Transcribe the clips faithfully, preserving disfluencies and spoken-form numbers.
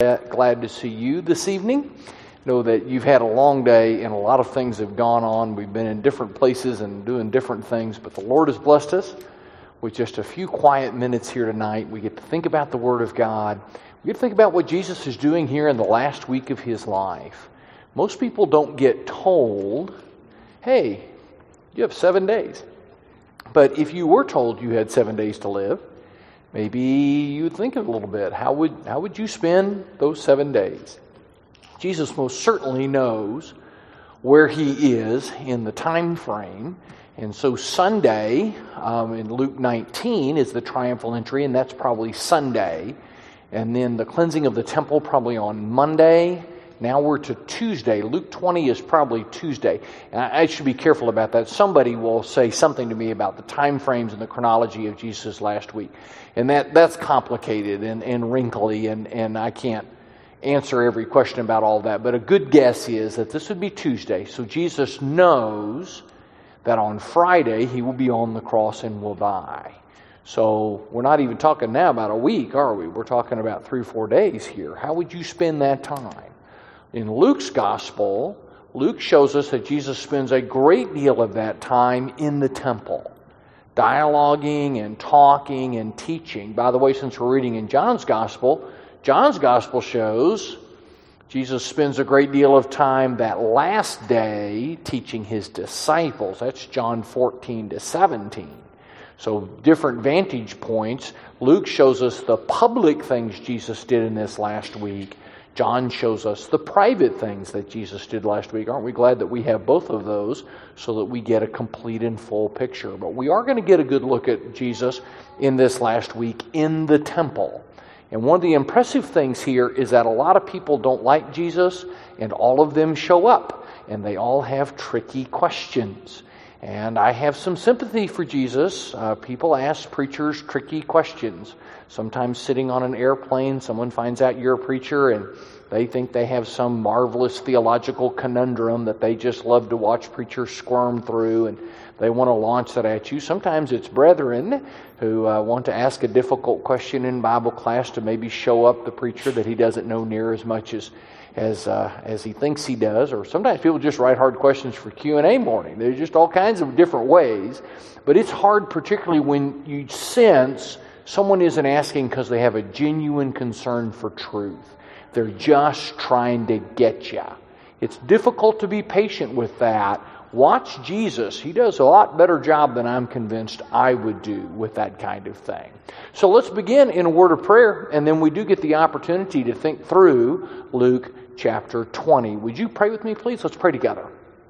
Glad to see you this evening. Know that you've had a long day and a lot of things have gone on. We've been in different places and doing different things, but the Lord has blessed us with just a few quiet minutes here tonight. We get to think about the Word of God. We get to think about what Jesus is doing here in the last week of His life. Most people don't get told, hey, you have seven days. But if you were told you had seven days to live, maybe you'd think a little bit. How would how would you spend those seven days? Jesus most certainly knows where He is in the time frame. And so Sunday um, in Luke nineteen is the triumphal entry, and that's probably Sunday. And then the cleansing of the temple probably on Monday. Now we're to Tuesday. Luke twenty is probably Tuesday. And I should be careful about that. Somebody will say something to me about the time frames and the chronology of Jesus' last week. And that that's complicated and, and wrinkly, and, and I can't answer every question about all that. But a good guess is that this would be Tuesday. So Jesus knows that on Friday He will be on the cross and will die. So we're not even talking now about a week, are we? We're talking about three or four days here. How would you spend that time? In Luke's gospel, Luke shows us that Jesus spends a great deal of that time in the temple, dialoguing and talking and teaching. By the way, since we're reading in John's gospel, John's gospel shows Jesus spends a great deal of time that last day teaching His disciples. That's John fourteen to seventeen. So different vantage points. Luke shows us the public things Jesus did in this last week. John shows us the private things that Jesus did last week. Aren't we glad that we have both of those so that we get a complete and full picture? But we are going to get a good look at Jesus in this last week in the temple. And one of the impressive things here is that a lot of people don't like Jesus, and all of them show up, and they all have tricky questions. And I have some sympathy for Jesus. Uh, people ask preachers tricky questions. Sometimes sitting on an airplane, someone finds out you're a preacher and they think they have some marvelous theological conundrum that they just love to watch preachers squirm through, and they want to launch that at you. Sometimes it's brethren who uh, want to ask a difficult question in Bible class to maybe show up the preacher that he doesn't know near as much as as uh, as he thinks he does. Or sometimes people just write hard questions for Q and A morning. There's just all kinds of different ways. But it's hard, particularly when you sense someone isn't asking because they have a genuine concern for truth. They're just trying to get you. It's difficult to be patient with that. Watch Jesus. He does a lot better job than I'm convinced I would do with that kind of thing. So let's begin in a word of prayer, and then we do get the opportunity to think through Luke chapter twenty. Would you pray with me, please? Let's pray together.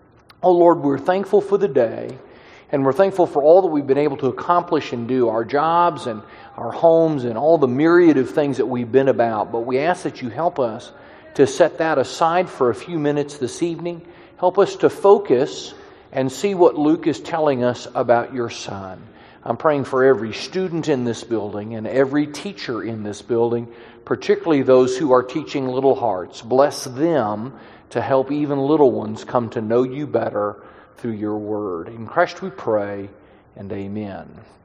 Oh Lord, we're thankful for the day, and we're thankful for all that we've been able to accomplish and do, our jobs and our homes and all the myriad of things that we've been about. But we ask that you help us to set that aside for a few minutes this evening. Help us to focus and see what Luke is telling us about your Son. I'm praying for every student in this building and every teacher in this building, particularly those who are teaching little hearts. Bless them to help even little ones come to know you better through your word. In Christ we pray, and amen.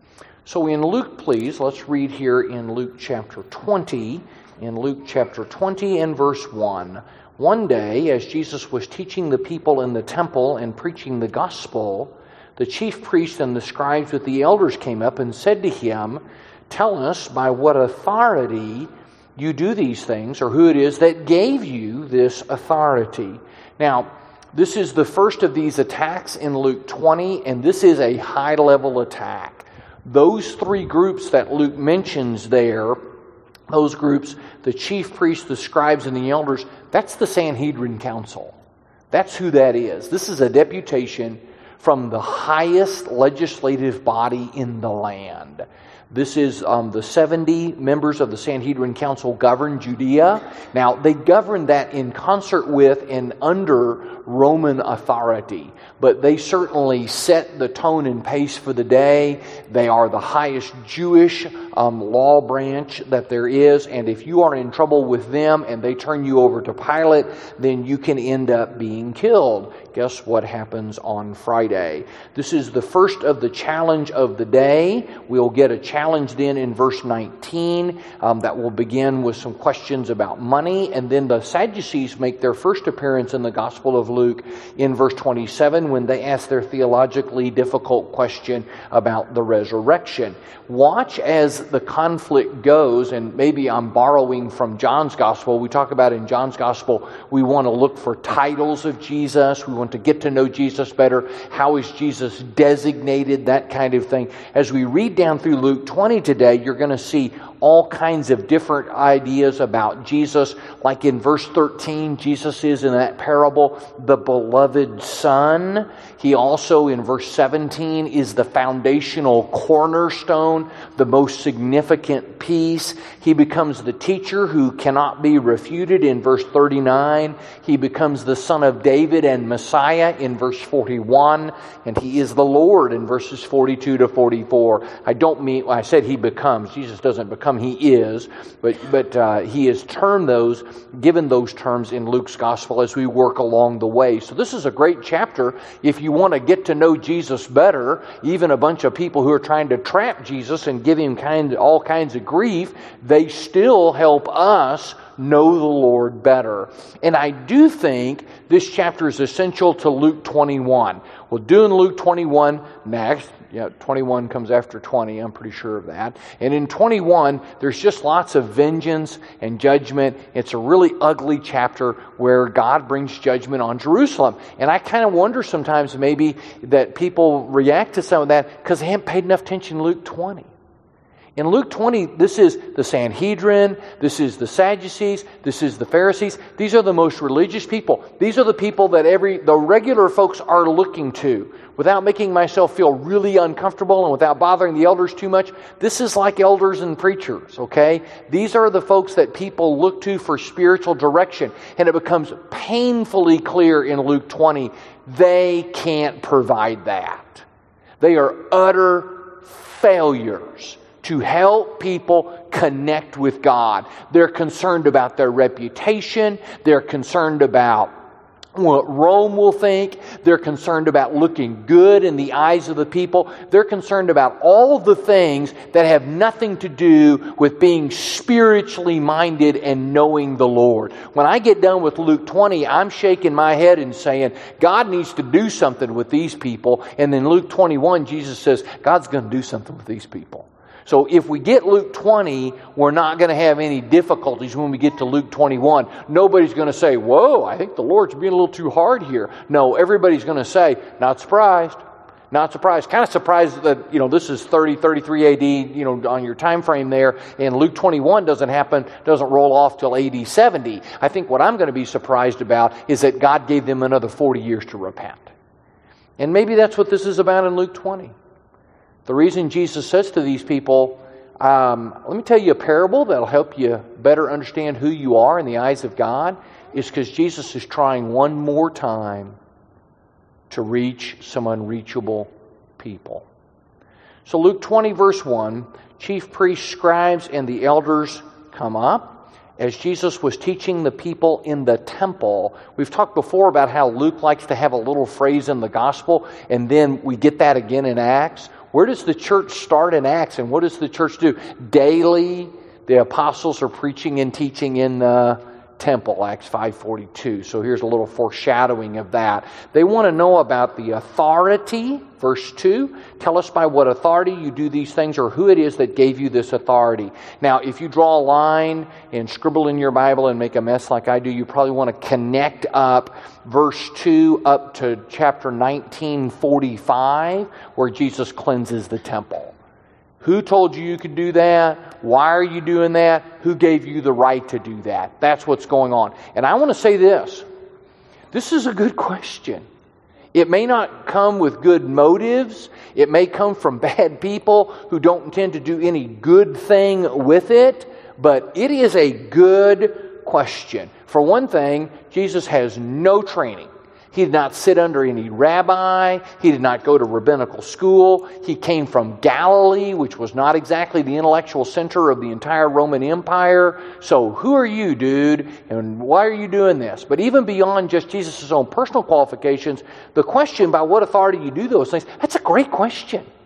So in Luke, please, let's read here in Luke chapter twenty. In Luke chapter twenty and verse one. One day, as Jesus was teaching the people in the temple and preaching the gospel, the chief priests and the scribes with the elders came up and said to him, "Tell us by what authority you do these things, or who it is that gave you this authority." Now, this is the first of these attacks in Luke twenty, and this is a high-level attack. Those three groups that Luke mentions there, those groups, the chief priests, the scribes, and the elders, that's the Sanhedrin Council. That's who that is. This is a deputation from the highest legislative body in the land. This is um, the seventy members of the Sanhedrin Council govern Judea. Now, they govern that in concert with and under Roman authority. But they certainly set the tone and pace for the day. They are the highest Jewish um, law branch that there is. And if you are in trouble with them and they turn you over to Pilate, then you can end up being killed. Guess what happens on Friday? This is the first of the challenge of the day. We'll get a challenge challenge then in verse nineteen um, that will begin with some questions about money. And then the Sadducees make their first appearance in the Gospel of Luke in verse twenty-seven when they ask their theologically difficult question about the resurrection. Watch as the conflict goes, and maybe I'm borrowing from John's Gospel. We talk about in John's Gospel, we want to look for titles of Jesus. We want to get to know Jesus better. How is Jesus designated? That kind of thing. As we read down through Luke twenty today, you're going to see all kinds of different ideas about Jesus. Like in verse thirteen, Jesus is in that parable the beloved Son. He also in verse seventeen is the foundational cornerstone, the most significant piece. He becomes the teacher who cannot be refuted in verse thirty-nine. He becomes the Son of David and Messiah in verse forty-one. And He is the Lord in verses forty-two to forty-four. I don't mean, I said He becomes. Jesus doesn't become, He is. But, but uh, He has termed those, given those terms in Luke's Gospel as we work along the way. So this is a great chapter if you want to get to know Jesus better. Even a bunch of people who are trying to trap Jesus and give Him kind, all kinds of grief, they still help us know the Lord better. And I do think this chapter is essential to Luke twenty-one. We'll do in Luke twenty-one next. Yeah, twenty-one comes after twenty, I'm pretty sure of that. And in twenty-one, there's just lots of vengeance and judgment. It's a really ugly chapter where God brings judgment on Jerusalem. And I kind of wonder sometimes maybe that people react to some of that because they haven't paid enough attention to Luke twenty. In Luke twenty, this is the Sanhedrin, this is the Sadducees, this is the Pharisees. These are the most religious people. These are the people that every the regular folks are looking to. Without making myself feel really uncomfortable and without bothering the elders too much, this is like elders and preachers, okay? These are the folks that people look to for spiritual direction. And it becomes painfully clear in Luke twenty, they can't provide that. They are utter failures to help people connect with God. They're concerned about their reputation. They're concerned about what Rome will think. They're concerned about looking good in the eyes of the people. They're concerned about all the things that have nothing to do with being spiritually minded and knowing the Lord. When I get done with Luke twenty, I'm shaking my head and saying, God needs to do something with these people. And then Luke twenty-one, Jesus says, God's going to do something with these people. So if we get Luke twenty, we're not going to have any difficulties when we get to Luke twenty-one. Nobody's going to say, whoa, I think the Lord's being a little too hard here. No, everybody's going to say, not surprised. Not surprised. Kind of surprised that, you know, this is thirty, thirty-three A D, you know, on your time frame there, and Luke twenty-one doesn't happen, doesn't roll off till A D seventy. I think what I'm going to be surprised about is that God gave them another forty years to repent. And maybe that's what this is about in Luke twenty. The reason Jesus says to these people, um, let me tell you a parable that'll help you better understand who you are in the eyes of God, is because Jesus is trying one more time to reach some unreachable people. So Luke twenty verse one, chief priests, scribes, and the elders come up as Jesus was teaching the people in the temple. We've talked before about how Luke likes to have a little phrase in the gospel, and then we get that again in Acts. Where does the church start in Acts, and what does the church do? Daily, the apostles are preaching and teaching in the temple, Acts five forty-two. So here's a little foreshadowing of that. They want to know about the authority. Verse two, tell us by what authority you do these things, or who it is that gave you this authority. Now, if you draw a line and scribble in your Bible and make a mess like I do, you probably want to connect up verse two up to chapter nineteen forty-five, where Jesus cleanses the temple. Who told you you could do that? Why are you doing that? Who gave you the right to do that? That's what's going on. And I want to say this. This is a good question. It may not come with good motives. It may come from bad people who don't intend to do any good thing with it. But it is a good question. For one thing, Jesus has no training. He did not sit under any rabbi. He did not go to rabbinical school. He came from Galilee, which was not exactly the intellectual center of the entire Roman Empire. So who are you, dude? And why are you doing this? But even beyond just Jesus' own personal qualifications, the question about what authority you do those things, that's a great question.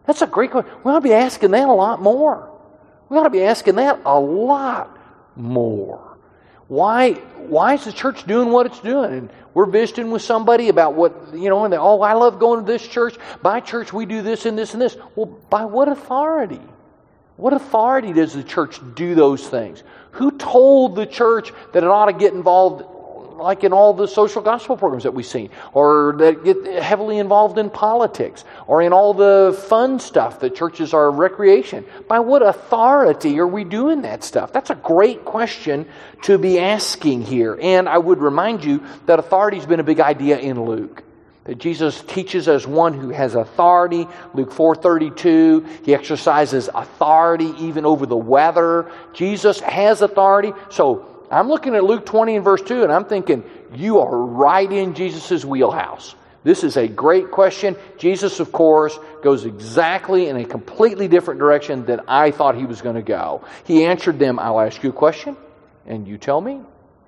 That's a great question. We ought to be asking that a lot more. We ought to be asking that a lot more. Why, why is the church doing what it's doing? And we're visiting with somebody about what, you know, and they, oh, I love going to this church. By church, we do this and this and this. Well, by what authority? What authority does the church do those things? Who told the church that it ought to get involved, like in all the social gospel programs that we've seen, or that get heavily involved in politics, or in all the fun stuff that churches are recreation? By what authority are we doing that stuff? That's a great question to be asking here. And I would remind you that authority has been a big idea in Luke. That Jesus teaches as one who has authority. Luke four thirty-two, he exercises authority even over the weather. Jesus has authority. So I'm looking at Luke twenty and verse two, and I'm thinking, you are right in Jesus' wheelhouse. This is a great question. Jesus, of course, goes exactly in a completely different direction than I thought he was going to go. He answered them, I'll ask you a question, and you tell me.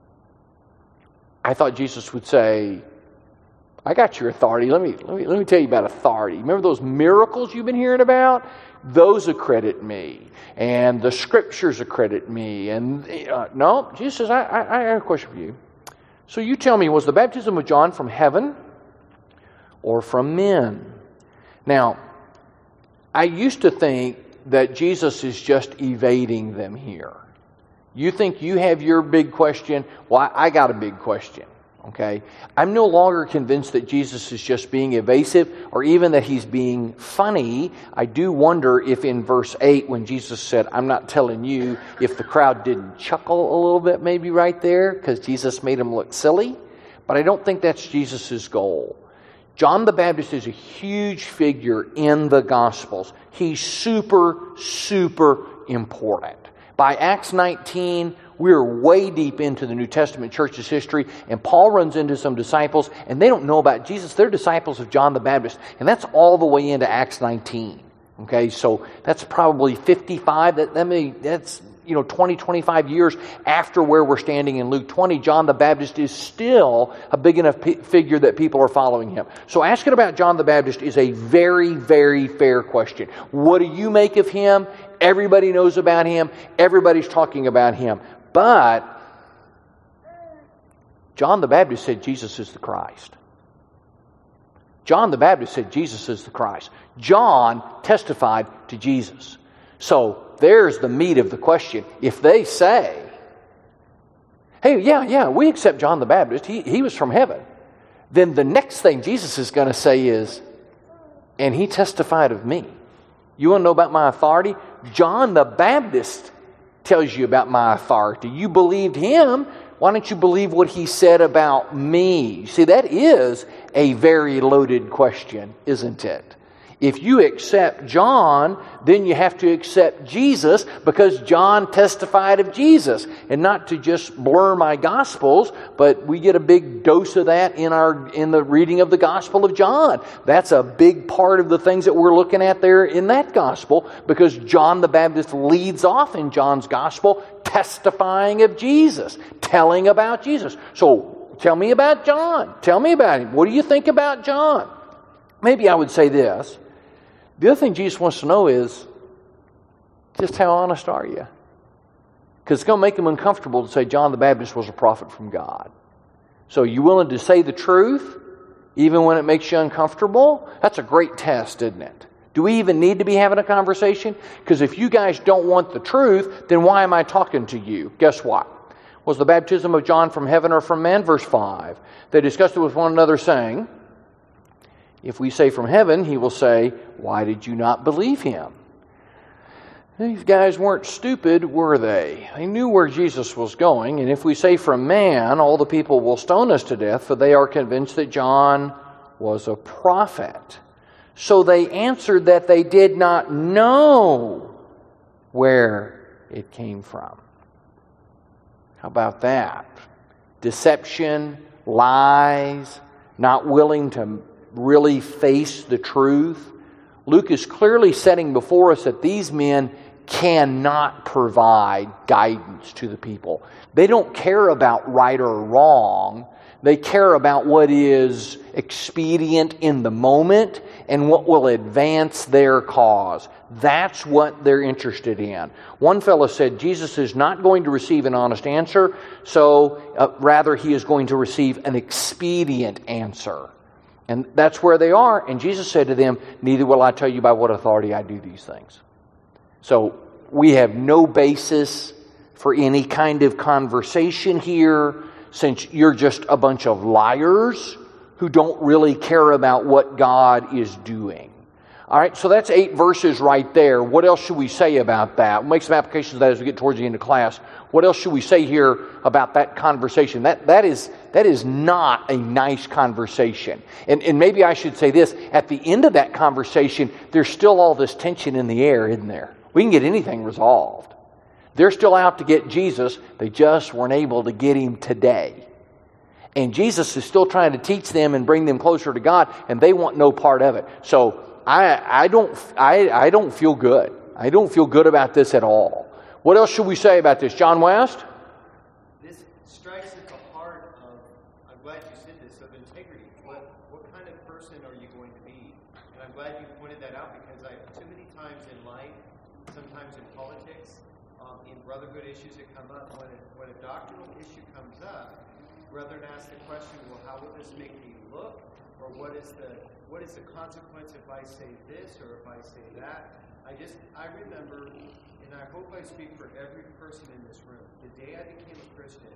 I thought Jesus would say, I got your authority. Let me, let me, let me tell you about authority. Remember those miracles you've been hearing about? Those accredit me. And the scriptures accredit me. And uh, no, Jesus says, I, I, I have a question for you. So you tell me, was the baptism of John from heaven or from men? Now, I used to think that Jesus is just evading them here. You think you have your big question? Well, I got a big question. Okay, I'm no longer convinced that Jesus is just being evasive or even that he's being funny. I do wonder if in verse eight when Jesus said, I'm not telling you, if the crowd didn't chuckle a little bit maybe right there because Jesus made him look silly. But I don't think that's Jesus' goal. John the Baptist is a huge figure in the Gospels. He's super, super important. By Acts nineteen, we're way deep into the New Testament church's history, and Paul runs into some disciples, and they don't know about Jesus. They're disciples of John the Baptist, and that's all the way into Acts nineteen. Okay, so that's probably fifty-five. That, that may, that's you know twenty, twenty-five years after where we're standing in Luke twenty. John the Baptist is still a big enough p- figure that people are following him. So asking about John the Baptist is a very, very fair question. What do you make of him? Everybody knows about him. Everybody's talking about him. But John the Baptist said Jesus is the Christ. John the Baptist said Jesus is the Christ. John testified to Jesus. So there's the meat of the question. If they say, hey, yeah, yeah, we accept John the Baptist. He, he was from heaven. Then the next thing Jesus is going to say is, and he testified of me. You want to know about my authority? John the Baptist tells you about my authority. You believed him. Why don't you believe what he said about me? See, that is a very loaded question, isn't it? If you accept John, then you have to accept Jesus because John testified of Jesus. And not to just blur my Gospels, but we get a big dose of that in our in the reading of the Gospel of John. That's a big part of the things that we're looking at there in that Gospel because John the Baptist leads off in John's Gospel testifying of Jesus, telling about Jesus. So tell me about John. Tell me about him. What do you think about John? Maybe I would say this. The other thing Jesus wants to know is, just how honest are you? Because it's going to make him uncomfortable to say John the Baptist was a prophet from God. So are you willing to say the truth, even when it makes you uncomfortable? That's a great test, isn't it? Do we even need to be having a conversation? Because if you guys don't want the truth, then why am I talking to you? Guess what? Was the baptism of John from heaven or from man? Verse five. They discussed it with one another, saying, if we say from heaven, he will say, why did you not believe him? These guys weren't stupid, were they? They knew where Jesus was going, and if we say from man, all the people will stone us to death, for they are convinced that John was a prophet. So they answered that they did not know where it came from. How about that? Deception, lies, not willing to really face the truth. Luke is clearly setting before us that these men cannot provide guidance to the people. They don't care about right or wrong. They care about what is expedient in the moment and what will advance their cause. That's what they're interested in. One fellow said Jesus is not going to receive an honest answer, so uh, rather he is going to receive an expedient answer. And that's where they are. And Jesus said to them, neither will I tell you by what authority I do these things. So we have no basis for any kind of conversation here, since you're just a bunch of liars who don't really care about what God is doing. All right, so that's eight verses right there. What else should we say about that? We'll make some applications of that as we get towards the end of class. What else should we say here about that conversation? That that is that is not a nice conversation. And, and maybe I should say this. At the end of that conversation, there's still all this tension in the air, isn't there? We can get anything resolved. They're still out to get Jesus. They just weren't able to get him today. And Jesus is still trying to teach them and bring them closer to God, and they want no part of it. So I, I don't I, I don't feel good. I don't feel good about this at all. What else should we say about this? John West? This strikes at the heart of, I'm glad you said this, of integrity. What what kind of person are you going to be? And I'm glad you pointed that out, because I too many times in life, sometimes in politics, um, in brotherhood issues that come up, when a, when a doctrinal issue comes up, rather than ask the question, well, how will this make me look? Or what is the what is the consequence if I say this or if I say that? I just, I remember, and I hope I speak for every person in this room, the day I became a Christian,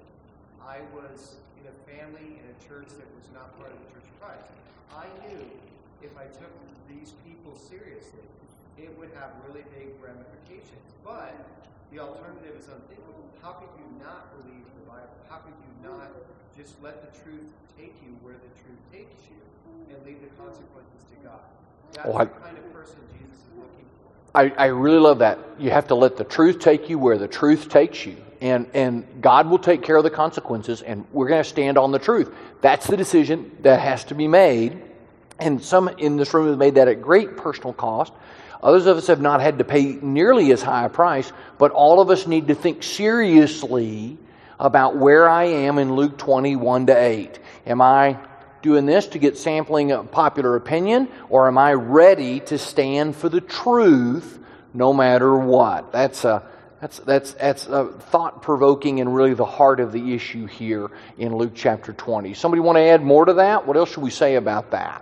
I was in a family, in a church that was not part of the Church of Christ. I knew if I took these people seriously, it would have really big ramifications. But the alternative is unthinkable. How could you not believe the Bible? How could you not just let the truth take you where the truth takes you and leave the consequences to God? That's well, I, the kind of person Jesus is looking for. I, I really love that. You have to let the truth take you where the truth takes you. And, and God will take care of the consequences, and we're going to stand on the truth. That's the decision that has to be made. And some in this room have made that at great personal cost. Others of us have not had to pay nearly as high a price, but all of us need to think seriously about where I am in Luke twenty, one to eight. Am I doing this to get sampling of popular opinion, or am I ready to stand for the truth no matter what? That's a that's that's that's a thought-provoking and really the heart of the issue here in Luke chapter twenty. Somebody want to add more to that? What else should we say about that?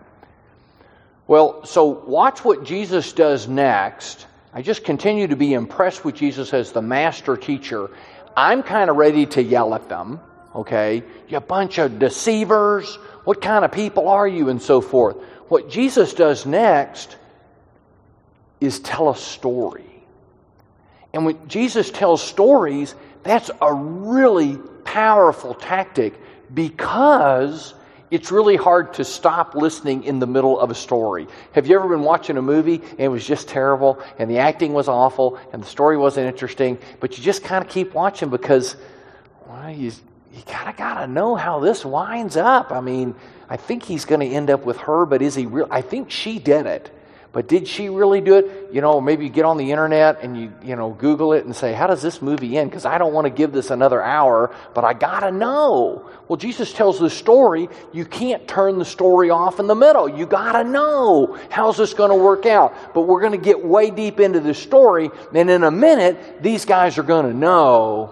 Well, so watch what Jesus does next. I just continue to be impressed with Jesus as the master teacher. I'm kind of ready to yell at them, okay? You bunch of deceivers. What kind of people are you? And so forth. What Jesus does next is tell a story. And when Jesus tells stories, that's a really powerful tactic, because it's really hard to stop listening in the middle of a story. Have you ever been watching a movie and it was just terrible and the acting was awful and the story wasn't interesting, but you just kind of keep watching because, well, you, you kind of got to know how this winds up. I mean, I think he's going to end up with her, but is he real? I think she did it. But did she really do it? You know, maybe you get on the internet and you, you know, Google it and say, how does this movie end? Because I don't want to give this another hour, but I got to know. Well, Jesus tells the story. You can't turn the story off in the middle. You got to know. How's this going to work out? But we're going to get way deep into the story, and in a minute, these guys are going to know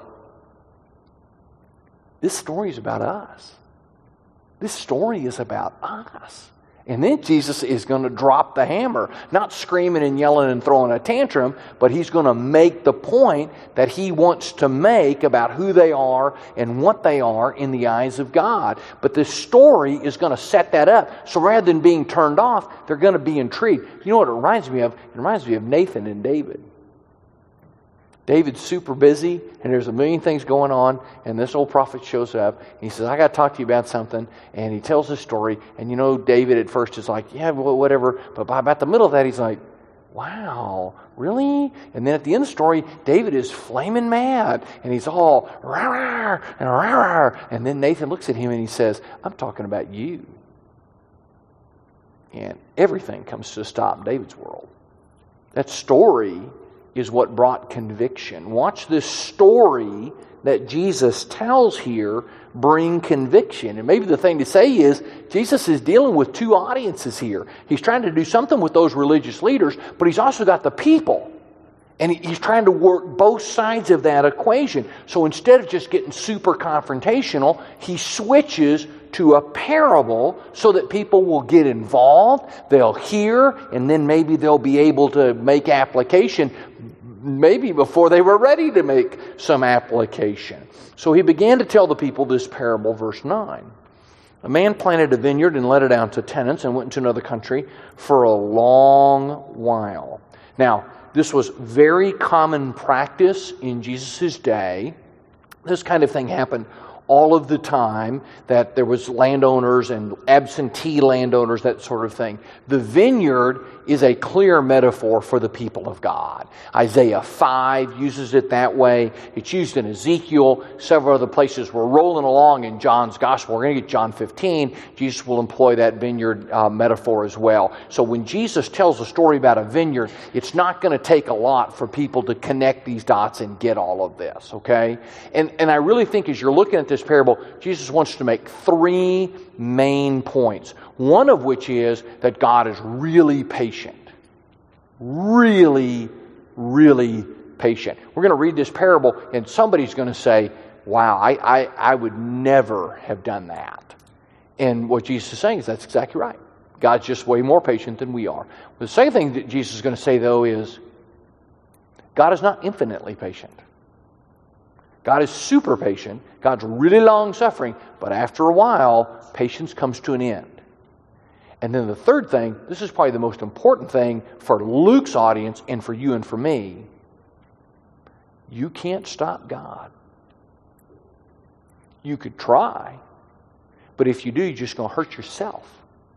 this story is about us. This story is about us. And then Jesus is going to drop the hammer, not screaming and yelling and throwing a tantrum, but he's going to make the point that he wants to make about who they are and what they are in the eyes of God. But this story is going to set that up. So rather than being turned off, they're going to be intrigued. You know what it reminds me of? It reminds me of Nathan and David. David's super busy, and there's a million things going on, and this old prophet shows up, and he says, I got to talk to you about something, and he tells the story, and you know, David at first is like, yeah, well, whatever, but by about the middle of that, he's like, wow, really? And then at the end of the story, David is flaming mad, and he's all, rah, rah, and rah, rah, and then Nathan looks at him, and he says, I'm talking about you. And everything comes to a stop in David's world. That story is what brought conviction. Watch this story that Jesus tells here bring conviction. And maybe the thing to say is, Jesus is dealing with two audiences here. He's trying to do something with those religious leaders, but he's also got the people. And he's trying to work both sides of that equation. So instead of just getting super confrontational, he switches to a parable so that people will get involved, they'll hear, and then maybe they'll be able to make application maybe before they were ready to make some application. So he began to tell the people this parable, verse nine. A man planted a vineyard and let it out to tenants and went into another country for a long while. Now, this was very common practice in Jesus' day. This kind of thing happened all of the time, that there was landowners and absentee landowners, that sort of thing. The vineyard is a clear metaphor for the people of God. Isaiah five uses it that way. It's used in Ezekiel. Several other places. We're rolling along in John's Gospel. We're going to get John fifteen. Jesus will employ that vineyard uh, metaphor as well. So when Jesus tells a story about a vineyard, it's not going to take a lot for people to connect these dots and get all of this, okay? And, and I really think as you're looking at this parable, Jesus wants to make three main points. One of which is that God is really patient. Really, really patient. We're going to read this parable and somebody's going to say, wow, I, I, I would never have done that. And what Jesus is saying is that's exactly right. God's just way more patient than we are. The second thing that Jesus is going to say, though, is God is not infinitely patient. God is super patient. God's really long-suffering. But after a while, patience comes to an end. And then the third thing, this is probably the most important thing for Luke's audience and for you and for me. You can't stop God. You could try, but if you do, you're just going to hurt yourself.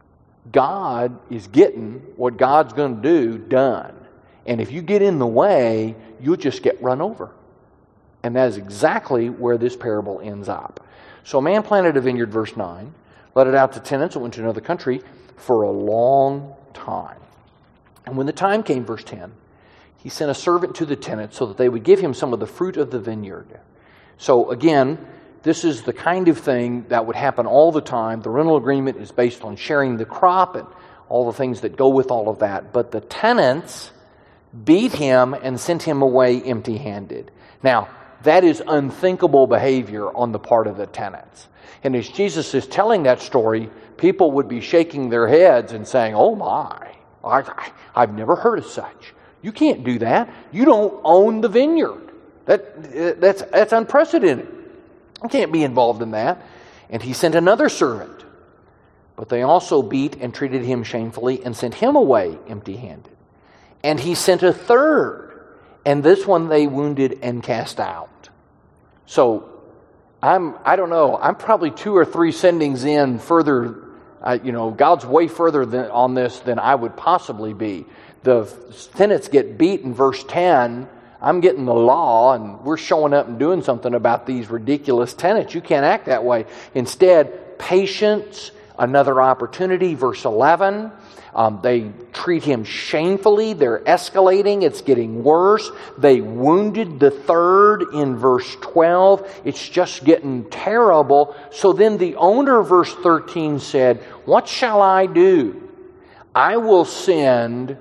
God is getting what God's going to do done. And if you get in the way, you'll just get run over. And that is exactly where this parable ends up. So a man planted a vineyard, verse nine, let it out to tenants and went to another country for a long time. And when the time came, verse ten, he sent a servant to the tenants so that they would give him some of the fruit of the vineyard. So again, this is the kind of thing that would happen all the time. The rental agreement is based on sharing the crop and all the things that go with all of that. But the tenants beat him and sent him away empty-handed. Now, that is unthinkable behavior on the part of the tenants. And as Jesus is telling that story, people would be shaking their heads and saying, oh my, I, I've never heard of such. You can't do that. You don't own the vineyard. That, that's, that's unprecedented. You can't be involved in that. And he sent another servant. But they also beat and treated him shamefully and sent him away empty-handed. And he sent a third. And this one they wounded and cast out. So, I'm, I don't know, I'm probably two or three sendings in further, uh, you know, God's way further than, on this than I would possibly be. The tenants get beat in verse ten. I'm getting the law, and we're showing up and doing something about these ridiculous tenants. You can't act that way. Instead, patience, another opportunity, verse eleven. Um, they treat him shamefully. They're escalating. It's getting worse. They wounded the third in verse twelve. It's just getting terrible. So then the owner, verse thirteen, said, what shall I do? I will send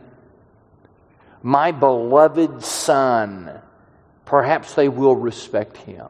my beloved son. Perhaps they will respect him.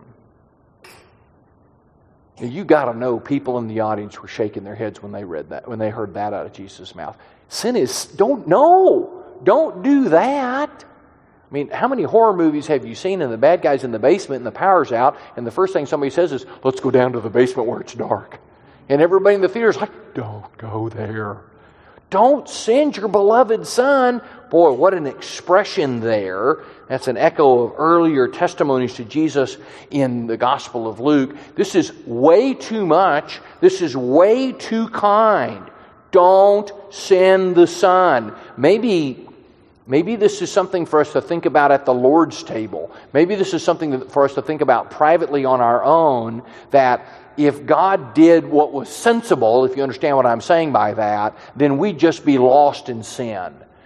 You got to know people in the audience were shaking their heads when they read that, when they heard that out of Jesus' mouth. Sin is, don't, no, don't do that. I mean, how many horror movies have you seen and the bad guy's in the basement and the power's out and the first thing somebody says is, let's go down to the basement where it's dark. And everybody in the theater's like, don't go there. Don't send your beloved son. Boy, what an expression there. That's an echo of earlier testimonies to Jesus in the Gospel of Luke. This is way too much. This is way too kind. Don't send the son. Maybe, maybe this is something for us to think about at the Lord's table. Maybe this is something for us to think about privately on our own, that if God did what was sensible, if you understand what I'm saying by that, then we'd just be lost in sin.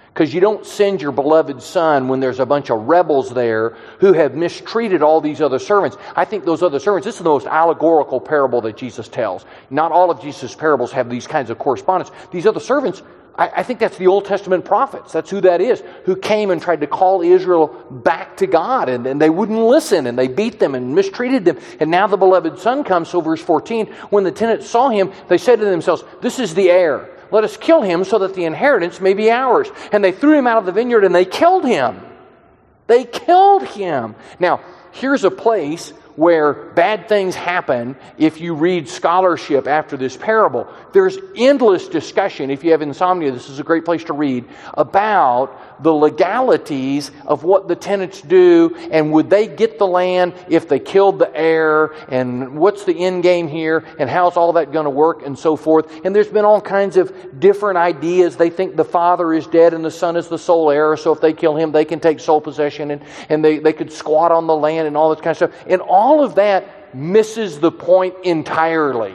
Because you don't send your beloved son when there's a bunch of rebels there who have mistreated all these other servants. I think those other servants, this is the most allegorical parable that Jesus tells. Not all of Jesus' parables have these kinds of correspondence. These other servants, I, I think that's the Old Testament prophets. That's who that is, who came and tried to call Israel back to God, and, and they wouldn't listen, and they beat them and mistreated them. And now the beloved son comes. So verse fourteen, when the tenants saw him, they said to themselves, "This is the heir. Let us kill him so that the inheritance may be ours." And they threw him out of the vineyard and they killed him. They killed him. Now, here's a place where bad things happen if you read scholarship after this parable. There's endless discussion. If you have insomnia, this is a great place to read about the legalities of what the tenants do, and would they get the land if they killed the heir, and what's the end game here, and how's all that going to work, and so forth. And there's been all kinds of different ideas. They think the father is dead and the son is the sole heir, so if they kill him, they can take sole possession, and, and they, they could squat on the land and all this kind of stuff. And all of that misses the point entirely.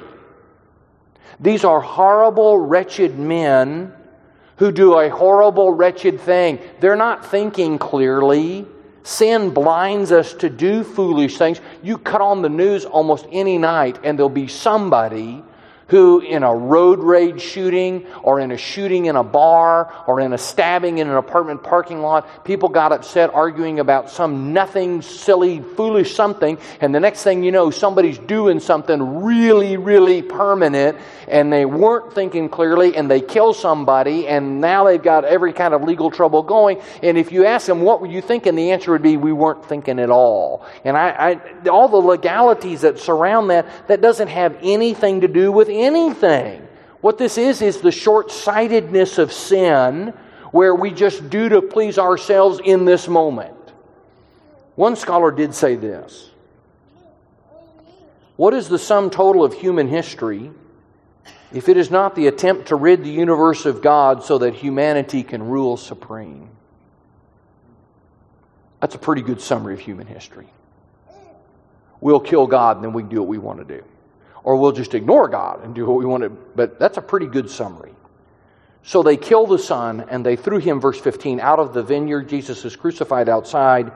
These are horrible, wretched men who do a horrible, wretched thing. They're not thinking clearly. Sin blinds us to do foolish things. You cut on the news almost any night, and there'll be somebody who, in a road rage shooting, or in a shooting in a bar, or in a stabbing in an apartment parking lot, people got upset arguing about some nothing, silly, foolish something, and the next thing you know, somebody's doing something really, really permanent, and they weren't thinking clearly, and they kill somebody, and now they've got every kind of legal trouble going. And if you ask them, what were you thinking? The answer would be, we weren't thinking at all. And I, I all the legalities that surround that, that doesn't have anything to do with anything. What this is, is the short-sightedness of sin, where we just do to please ourselves in this moment. One scholar did say this: what is the sum total of human history if it is not the attempt to rid the universe of God so that humanity can rule supreme? That's a pretty good summary of human history. We'll kill God and then we can do what we want to do. Or we'll just ignore God and do what we want to. But that's a pretty good summary. So they kill the son, and they threw him, verse fifteen, out of the vineyard. Jesus is crucified outside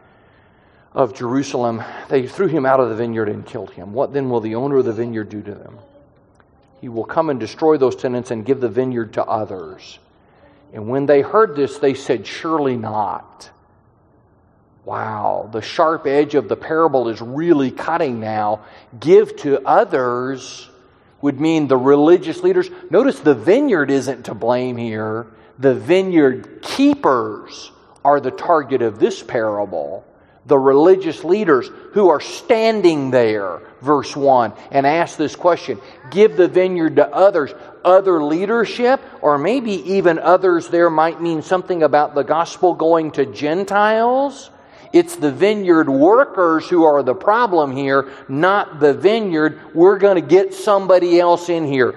of Jerusalem. They threw him out of the vineyard and killed him. What then will the owner of the vineyard do to them? He will come and destroy those tenants and give the vineyard to others. And when they heard this, they said, surely not. Wow, the sharp edge of the parable is really cutting now. Give to others would mean the religious leaders. Notice the vineyard isn't to blame here. The vineyard keepers are the target of this parable. The religious leaders who are standing there, verse one, and ask this question. Give the vineyard to others. Other leadership, or maybe even others there might mean something about the gospel going to Gentiles. It's the vineyard workers who are the problem here, not the vineyard. We're going to get somebody else in here.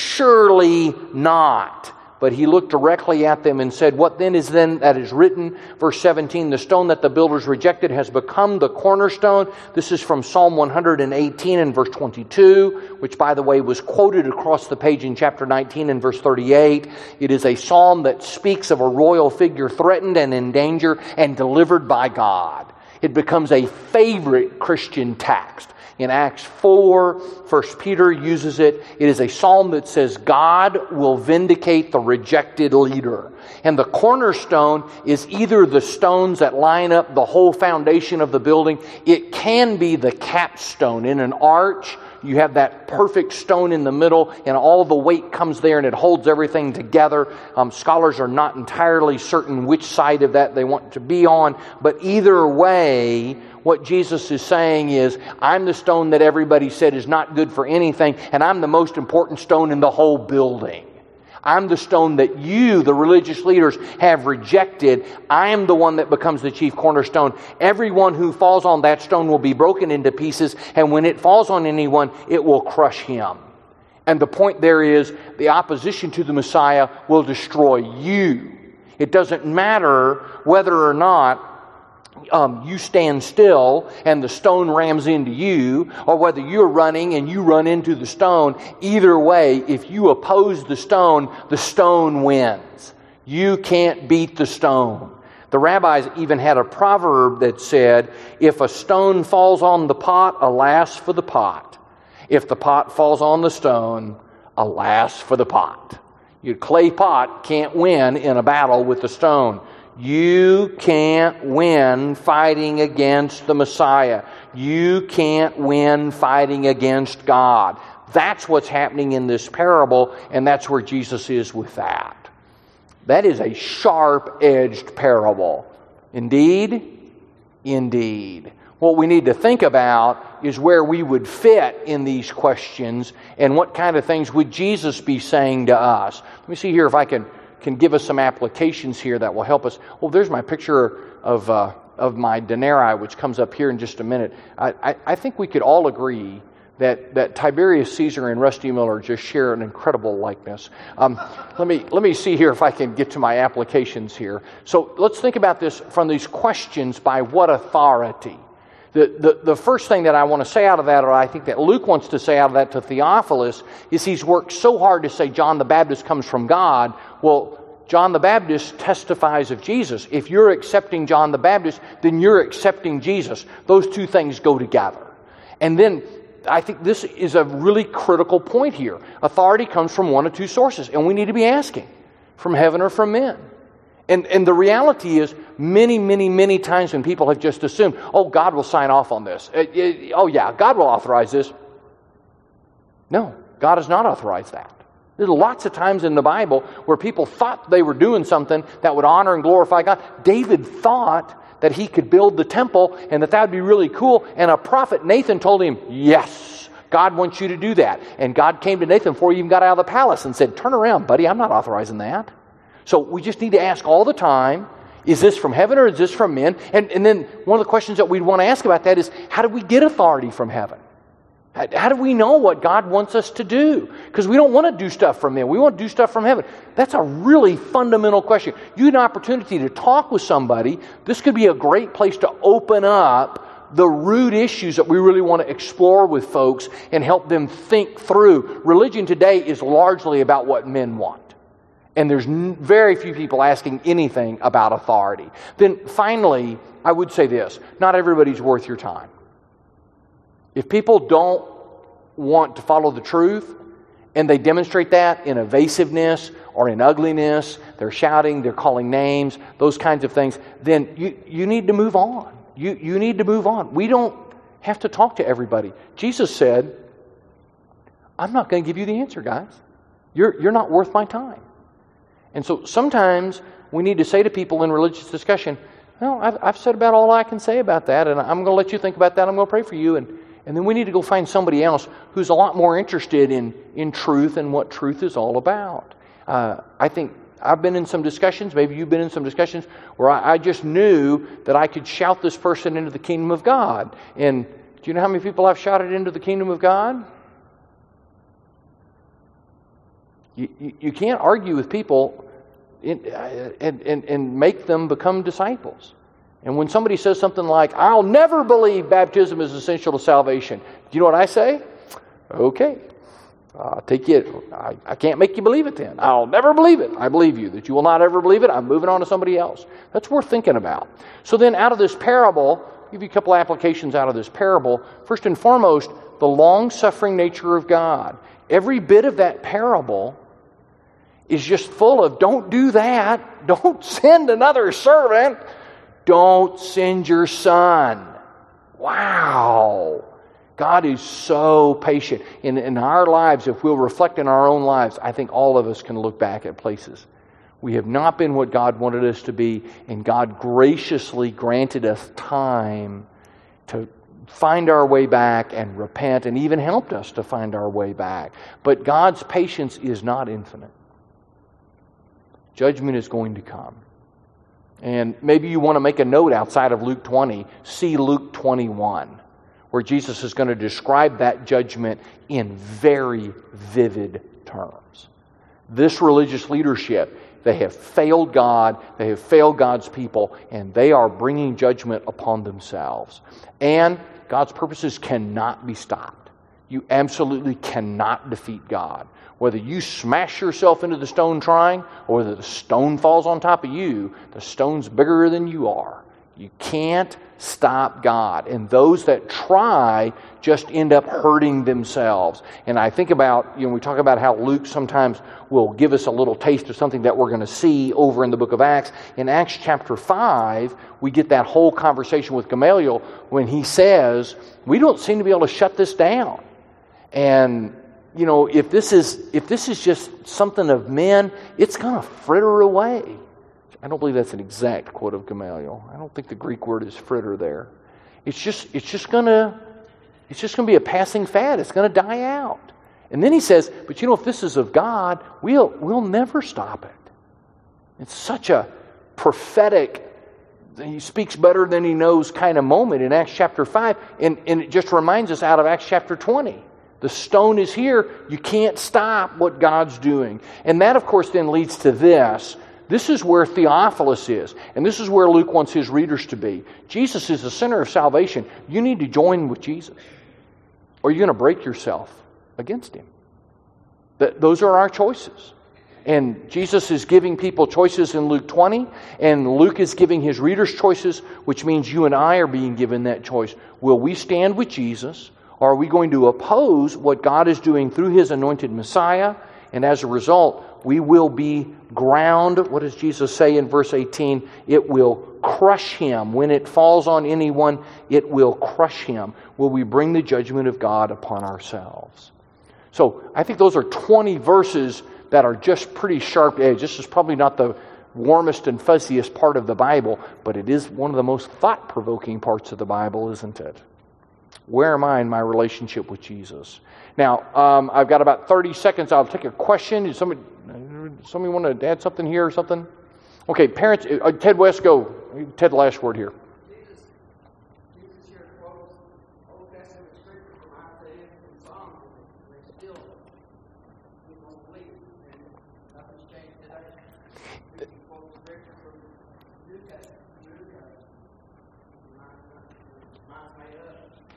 Surely not. But he looked directly at them and said, what then is then that is written? Verse seventeen, the stone that the builders rejected has become the cornerstone. This is from Psalm one hundred eighteen and verse twenty-two, which, by the way, was quoted across the page in chapter nineteen and verse thirty-eight. It is a psalm that speaks of a royal figure threatened and in danger and delivered by God. It becomes a favorite Christian text. In Acts four, First Peter uses it. It is a psalm that says God will vindicate the rejected leader. And the cornerstone is either the stones that line up the whole foundation of the building. It can be the capstone. In an arch, you have that perfect stone in the middle, and all the weight comes there and it holds everything together. Um, scholars are not entirely certain which side of that they want to be on, but either way, what Jesus is saying is, I'm the stone that everybody said is not good for anything, and I'm the most important stone in the whole building. I'm the stone that you, the religious leaders, have rejected. I am the one that becomes the chief cornerstone. Everyone who falls on that stone will be broken into pieces, and when it falls on anyone, it will crush him. And the point there is, the opposition to the Messiah will destroy you. It doesn't matter whether or not Um, you stand still and the stone rams into you, or whether you're running and you run into the stone. Either way, if you oppose the stone, the stone wins. You can't beat the stone. The rabbis even had a proverb that said, if a stone falls on the pot, alas for the pot. If the pot falls on the stone, alas for the pot. Your clay pot can't win in a battle with the stone. You can't win fighting against the Messiah. You can't win fighting against God. That's what's happening in this parable, and that's where Jesus is with that. That is a sharp-edged parable. Indeed, indeed. What we need to think about is where we would fit in these questions and what kind of things would Jesus be saying to us. Let me see here if I can, can give us some applications here that will help us. Well, there's my picture of uh, of my denarii, which comes up here in just a minute. I, I, I think we could all agree that, that Tiberius Caesar and Rusty Miller just share an incredible likeness. Um, let me let me see here if I can get to my applications here. So let's think about this from these questions: by what authority? The, the, the first thing that I want to say out of that, or I think that Luke wants to say out of that to Theophilus, is he's worked so hard to say John the Baptist comes from God. Well, John the Baptist testifies of Jesus. If you're accepting John the Baptist, then you're accepting Jesus. Those two things go together. And then I think this is a really critical point here. Authority comes from one of two sources, and we need to be asking, from heaven or from men. And, and the reality is, many, many, many times when people have just assumed, oh, God will sign off on this. It, it, oh, yeah, God will authorize this. No, God has not authorized that. There's lots of times in the Bible where people thought they were doing something that would honor and glorify God. David thought that he could build the temple and that that would be really cool. And a prophet, Nathan, told him, yes, God wants you to do that. And God came to Nathan before he even got out of the palace and said, turn around, buddy, I'm not authorizing that. So we just need to ask all the time, is this from heaven or is this from men? And, and then one of the questions that we'd want to ask about that is, how do we get authority from heaven? How, how do we know what God wants us to do? Because we don't want to do stuff from men. We want to do stuff from heaven. That's a really fundamental question. You had an opportunity to talk with somebody. This could be a great place to open up the root issues that we really want to explore with folks and help them think through. Religion today is largely about what men want. And there's very few people asking anything about authority. Then finally, I would say this: not everybody's worth your time. If people don't want to follow the truth, and they demonstrate that in evasiveness or in ugliness, they're shouting, they're calling names, those kinds of things, then you, you need to move on. You, you need to move on. We don't have to talk to everybody. Jesus said, I'm not going to give you the answer, guys. You're, you're not worth my time. And so sometimes we need to say to people in religious discussion, well, I've, I've said about all I can say about that, and I'm going to let you think about that. I'm going to pray for you. And, and then we need to go find somebody else who's a lot more interested in, in truth and what truth is all about. Uh, I think I've been in some discussions, maybe you've been in some discussions, where I, I just knew that I could shout this person into the kingdom of God. And do you know how many people I've shouted into the kingdom of God? You, you, you can't argue with people in, uh, and, and, and make them become disciples. And when somebody says something like, I'll never believe baptism is essential to salvation, do you know what I say? Okay, I'll take you. I, I can't make you believe it then. I'll never believe it. I believe you. That you will not ever believe it, I'm moving on to somebody else. That's worth thinking about. So then out of this parable, I'll give you a couple applications out of this parable. First and foremost, the long-suffering nature of God. Every bit of that parable is just full of, don't do that. Don't send another servant. Don't send your son. Wow. God is so patient. In, in our lives, if we'll reflect in our own lives, I think all of us can look back at places. We have not been what God wanted us to be, and God graciously granted us time to find our way back and repent, and even helped us to find our way back. But God's patience is not infinite. Judgment is going to come. And maybe you want to make a note outside of Luke twenty. See Luke twenty-one, where Jesus is going to describe that judgment in very vivid terms. This religious leadership, they have failed God, they have failed God's people, and they are bringing judgment upon themselves. And God's purposes cannot be stopped. you absolutely cannot defeat God. Whether you smash yourself into the stone trying, or whether the stone falls on top of you, the stone's bigger than you are. You can't stop God. And those that try just end up hurting themselves. And I think about, you know, we talk about how Luke sometimes will give us a little taste of something that we're going to see over in the book of Acts. In Acts chapter five, we get that whole conversation with Gamaliel when he says, we don't seem to be able to shut this down. And you know, if this is if this is just something of men, it's going to fritter away. I don't believe that's an exact quote of Gamaliel. I don't think the Greek word is fritter there. It's just it's just going to it's just going to be a passing fad. It's going to die out. And then he says, but you know, if this is of God, we'll we'll never stop it. It's such a prophetic, he speaks better than he knows kind of moment in Acts chapter five, and, and it just reminds us out of Acts chapter twenty. The stone is here. You can't stop what God's doing. And that, of course, then leads to this. This is where Theophilus is. And this is where Luke wants his readers to be. Jesus is the center of salvation. You need to join with Jesus, or you're going to break yourself against him. That, those are our choices. And Jesus is giving people choices in Luke twenty. And Luke is giving his readers choices, which means you and I are being given that choice. Will we stand with Jesus? Or are we going to oppose what God is doing through his anointed Messiah? And as a result, we will be ground. What does Jesus say in verse eighteen? It will crush him. When it falls on anyone, it will crush him. Will we bring the judgment of God upon ourselves? So I think those are twenty verses that are just pretty sharp edge. This is probably not the warmest and fuzziest part of the Bible, but it is one of the most thought-provoking parts of the Bible, isn't it? Where am I in my relationship with Jesus? Now, um, I've got about thirty seconds. I'll take a question. Does somebody, somebody want to add something here or something? Okay, parents, uh, Ted West, go. Ted, last word here. Jesus, Jesus here quotes Old Testament scripture from Isaiah and Psalms, and they still we don't believe, and nothing's changed today. He quotes scripture from New Testament, New Testament. Mine's made up.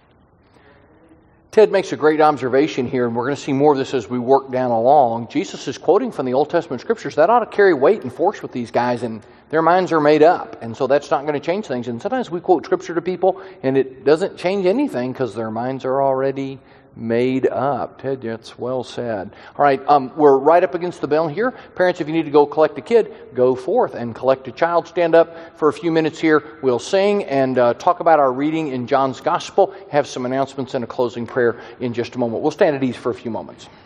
Ted makes a great observation here, and we're going to see more of this as we work down along. Jesus is quoting from the Old Testament scriptures. That ought to carry weight and force with these guys, and their minds are made up, and so that's not going to change things. And sometimes we quote scripture to people, and it doesn't change anything because their minds are already made up. Ted, that's well said. All right, um, we're right up against the bell here. Parents, if you need to go collect a kid, go forth and collect a child. Stand up for a few minutes here. We'll sing and uh, talk about our reading in John's Gospel, have some announcements and a closing prayer in just a moment. We'll stand at ease for a few moments.